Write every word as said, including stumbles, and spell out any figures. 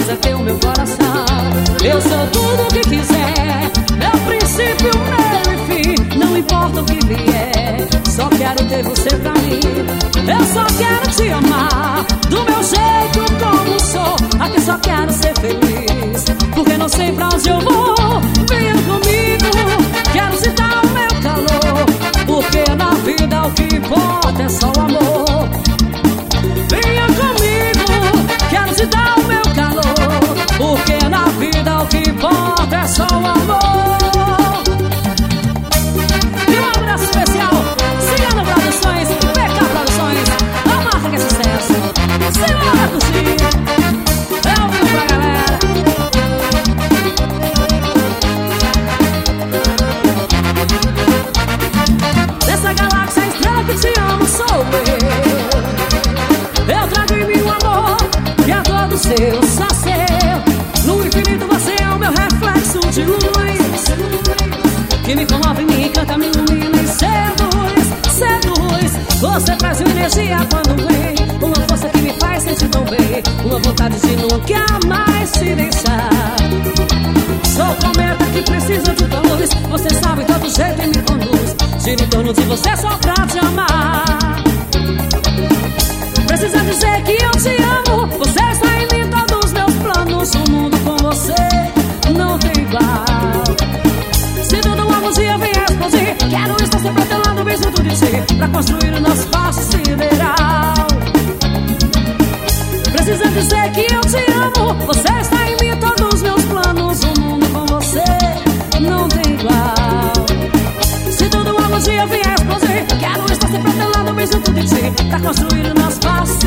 quiser ter o meu coração. Eu sou tudo o que quiser, meu princípio, meu e fim. Não importa o que vier, só quero ter você pra mim. Eu só quero te amar, do meu jeito como sou. Aqui só quero ser feliz, porque não sei pra onde eu vou. Venha comigo, quero te dar o meu calor, porque na vida o que importa é só o amor. Venha comigo, quero te dar o meu calor, porque na vida o que importa é só o amor. E um abraço especial, Cigano Produções, P K Produções, a marca que é sucesso. Simbora curtir, é ao vivo pra galera. Dessa galáxia, a estrela que te amo sou eu. Eu trago em mim o amor que é todo seu, só seu. No infinito você é o meu reflexo de luz, que me comove, me encanta, me ilumina e seduz, seduz. Você traz uma energia quando vem, uma força que me faz sentir tão bem, uma vontade de nunca mais te deixar. Sou o cometa que precisa de tua luz, você sabe todo jeito e me conduz. Gira em torno de você só pra te amar. Precisa dizer que eu te amo, você está em mim, todos os meus planos. O mundo com você não tem igual. Se tudo algum dia vem explodir, quero estar sempre ao teu lado, bem junto de ti, pra construir o nosso passo sideral. Precisa dizer que eu te amo, você está em mim, todos os meus planos. O mundo com você não tem igual. Se tudo algum dia vem explodir, quero estar sempre ao teu lado, bem junto de ti, pra construir o nosso passo